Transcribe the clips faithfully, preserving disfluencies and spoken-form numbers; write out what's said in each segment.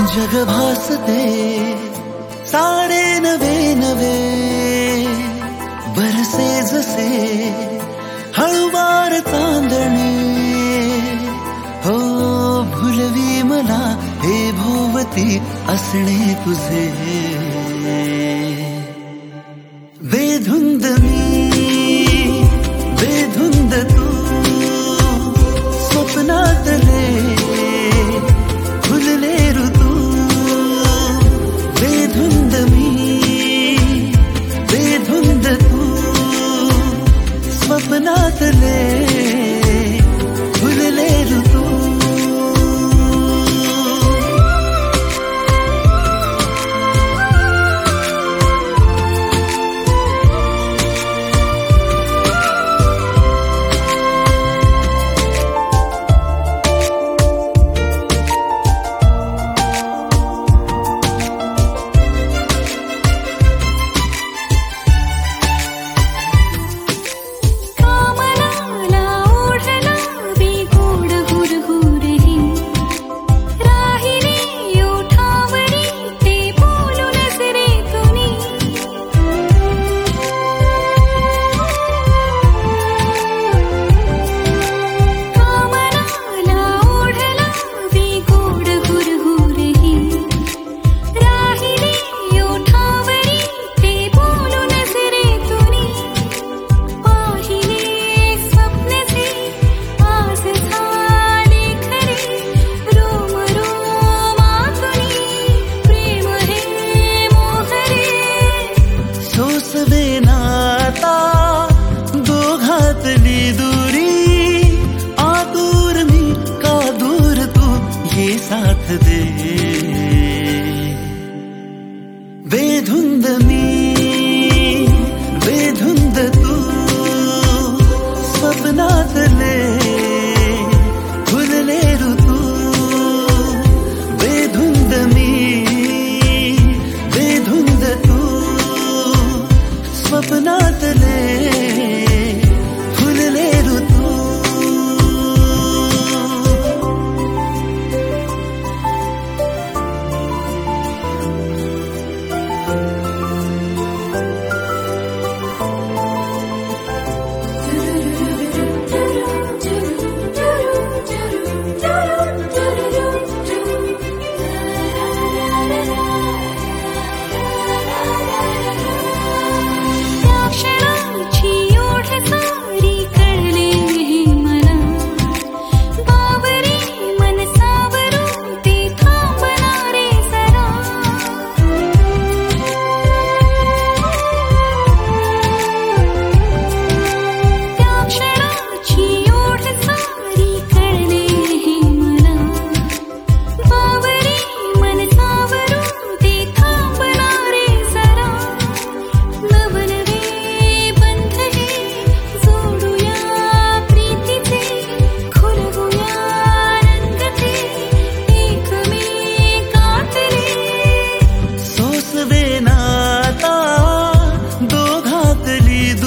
जग भासते सारे नवे नवे, बरसे जसे हळूवार चांदणे. हो भुलवी मला हे भोवती असणे तुझे. बेधुंद मी बेधुंद तू, स्वप्नातले फुलले ऋतू. बेधुंद मी बेधुंद तू, स्वप्नातले फुलले ऋतू. दोघातली दुरी आतुर मी का दूर तू ये साथ दे. बेधुंद मी बेधुंद तू, स्वप्नातले फुलले ऋतू. बेधुंद मी बेधुंद तू, स्वप्नातले फुलले ऋतू.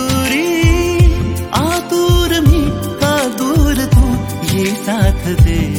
साथ दे.